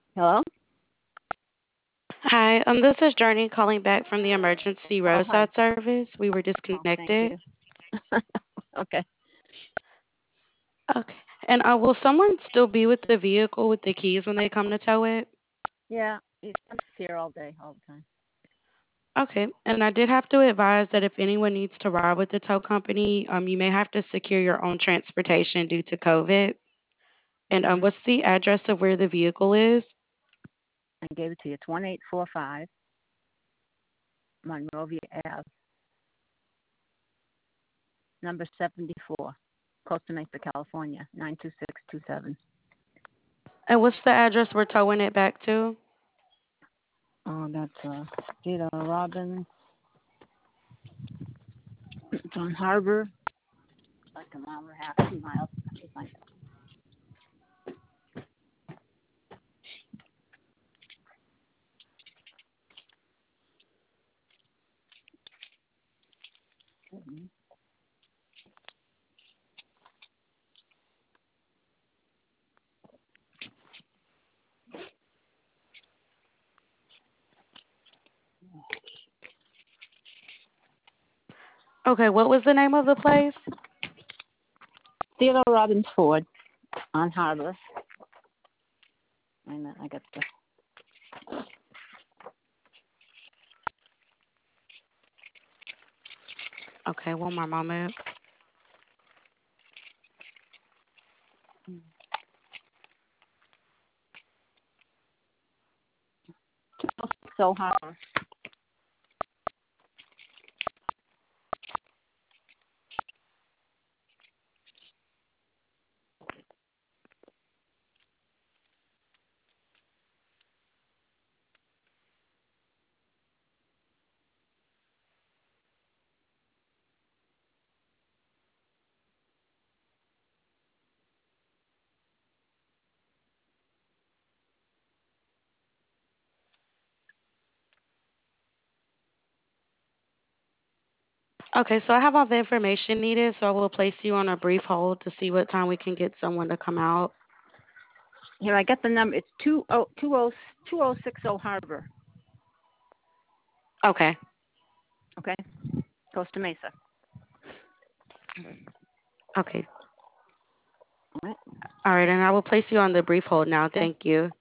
Hello? Hi, this is Journey calling back from the emergency Oh, hi. roadside service. We were Oh, thank disconnected. you. Okay. Okay. And will someone still be with the vehicle with the keys when they come to tow it? Yeah, he's here all day, all the time. Okay. And I did have to advise that if anyone needs to ride with the tow company, you may have to secure your own transportation due to COVID. And Hmm. what's the address of where the vehicle is? I gave it to you. It's 1845 Monrovia Ave, number 74, Costa Mesa, California, 92627. And what's the address we're towing it back to? Oh, that's Cedar Robbins. It's on Harbor, like a mile and a half, 2 miles. Let me find it. Okay. What was the name of the place? Theodore Robbins Ford on Harbor. And I got the. Okay. One more moment. So Harbor. Okay, so I have all the information needed, so I will place you on a brief hold to see what time we can get someone to come out. Here, I got the number. It's 2060 Harbor. Okay. Okay? Costa Mesa. Okay. All right. All right, and I will place you on the brief hold now. Okay. Thank you.